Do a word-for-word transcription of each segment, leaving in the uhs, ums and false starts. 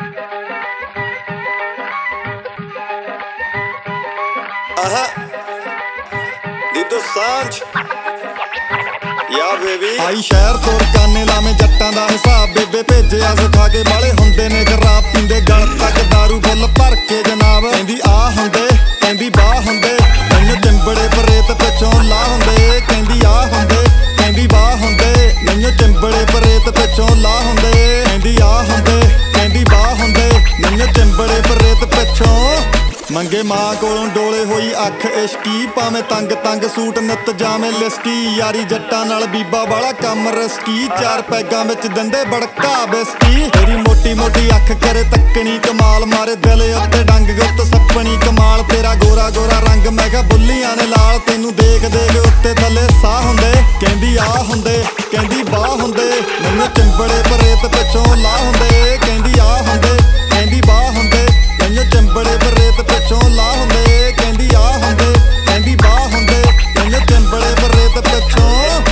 Aha, Dito Sanch, yeah baby। आई शहर तोर काने लावे जट्टां दा हिसाब बेबे भेजिया सिखा के बाले हुंदे ने खराब पींदे गल तक दारू फुल भर के जनाब कहंदी आ हुंदे कहंदी बाह हुंदे मैनू चिंबड़े परेत पिछों ला हुंदे कहंदी आ हुंदे कहंदी बाह हुंदे मैनू चिंबड़े परेत पिछों ला हुंदे कहंदी आ हुंदे कहंदी बाह हुंदे मैनू चिंबड़े परेत पिछों मंगे मां कोलों डोले होई अख इश्की भावें तंग तंग सूट नित जावें लिस्की यारी जट्टां नाल बीबा वाला कम रिस्की चार पैगां विच दिंदे बड़का बिस्की तेरी मोटी मोटी अख करे तक्कनी कमाल मारे दिल उत्ते डंग गुੱਤ सप्पनी कमाल तेरा गोरा गोरा रंग मैं कहा बुल्लियां ने लाल तैनू देख देख उत्ते थल्ले साह हुंदे कहंदी आ हुंदे कहंदी बाह हुंदे मैनू चिंबड़े परेत पिछों ला हुंदे कहंदी आ हुंदे कहंदी बाह हुंदे मैनू चिंबड़े परेत पिछों ला हुंदे कहंदी आ हुंदे कहंदी बाह हुंदे मैनू चिंबड़े परेत पिछों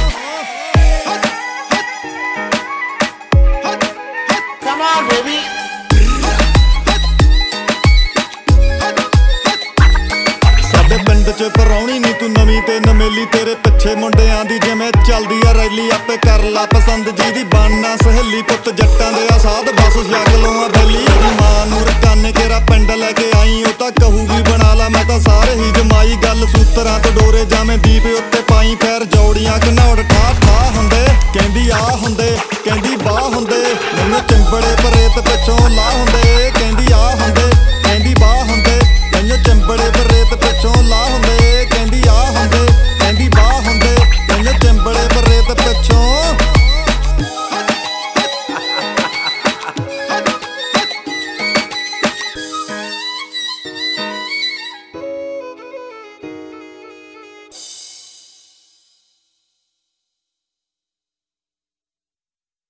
Come on, baby. ਸਾਡੇ ਪਿੰਡ ਚ ਪਰੌਣੀ ਨੀ ਤੂੰ ਨਵੀਂ ਤੇ ਨਮੇਲੀ ਤੇਰੇ ਪਿੱਛੇ ਮੁੰਡਿਆਂ ਦੀ ਜਿਵੇਂ ਚੱਲਦੀ ਆ ਰੈਲੀ ਆਪੇ ਕਰ ਲਾ ਪਸੰਦ ਜਿਹਦੀ ਬਣਨਾ ਸਹੇਲੀ ਪੁੱਤ ਜੱਟਾਂ ਦੇ ਆ ਸਾਧ ਬਸ ਸ਼ਕਲੋਂ ਆ ਬੈਲੀ ਮਾਂ ਨੂੰ ਰਕਾਨੇ ਕੇਰਾ ਪਿੰਡ ਲੈ ਕੇ ਆਈ ਉਹ ਤਾਂ ਕਹੂਗੀ ਬਣਾ ਲਾ ਮੈਂ ਤਾਂ ਸਾਰੇ ਹੀ ਜਮਾਈ ਗੱਲ ਸੂਤਰਾਂ ਤੋਂ ਡੋਰੇ ਜਾਵੇਂ ਦੀਪ ਉੱਤੇ ਪਾਈ ਫੇਰ ਜੋੜੀਆਂ ਘਨੌੜ ਠਾ ਠਾ ਹੁੰਦੇ ਕਹਿੰਦੀ ਆ ਹੁੰਦੇ ਕਹਿੰਦੀ ਬਾਹ ਹੁੰਦੇ ਮੈਨੂੰ ਚਿੰਬੜੇ ਪਰੇਤ